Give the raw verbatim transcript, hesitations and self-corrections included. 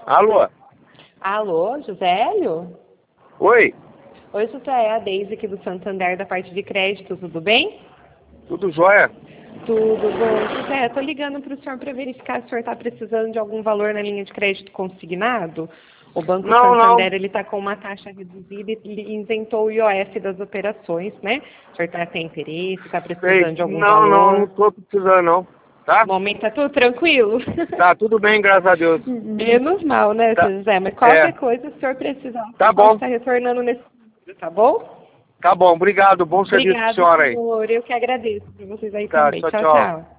Alô? Alô, Josélio? Oi? Oi, José, é a Deise aqui do Santander, da parte de crédito, tudo bem? Tudo jóia? Tudo bom. José, eu tô ligando para o senhor para verificar se o senhor está precisando de algum valor na linha de crédito consignado. O Banco Não, Santander não. ele está com uma taxa reduzida e ele isentou o I O F das operações, né? O senhor tá, tem interesse, está Sei. precisando de algum Não, não, não valor? tô precisando não. Tá? No momento tá tudo tranquilo? Tá tudo bem, graças a Deus. Menos mal, né, Tá. seu José? Mas É. qualquer coisa, se o senhor precisar, o Tá senhor pode bom. estar retornando nesse número, tá bom? Tá bom, obrigado. Bom serviço pro Obrigado, senhora aí. senhor. Eu que agradeço por vocês aí Tá, também. tchau, Tchau, tchau. tchau.